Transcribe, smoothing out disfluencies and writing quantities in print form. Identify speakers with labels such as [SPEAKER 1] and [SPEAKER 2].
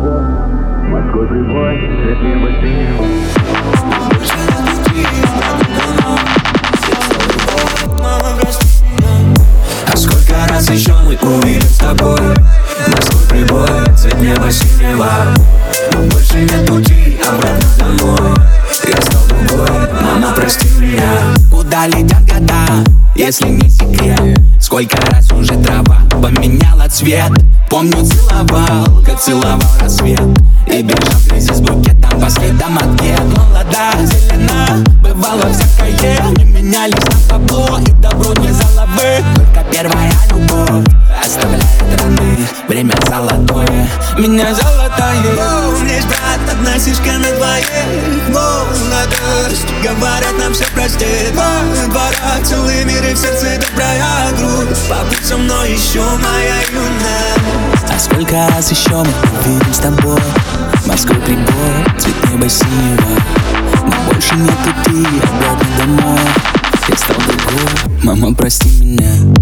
[SPEAKER 1] Морской прибой, цвет неба синего.
[SPEAKER 2] А сколько раз еще мы увидим с тобой морской прибой, цвет неба синего. Но больше нет пути обратно домой. Я стал другой, мама, прости меня. Куда летят года, если не секрет? Сколько раз уже трава поменяла цвет? Помню, целовал, как целовал рассвет, и бежал в грязи с букетом по следам ответ. Молода, зелена, бывало всякое. Не менялись на табло, и добро не заловы. Только первая любовь оставляет раны. Время золотое, меня золотое. Здесь, брат, одна сишка на двоих. Молодость, говорят, нам все простит. Двора, целый мир и в сердце добрая грудь. Побудь со мной еще, моя юность. А сколько раз еще мы увидим с тобой морской прибой, цвет неба синего. Но больше нет пути обратно домой. Я стал другой, мама, прости меня.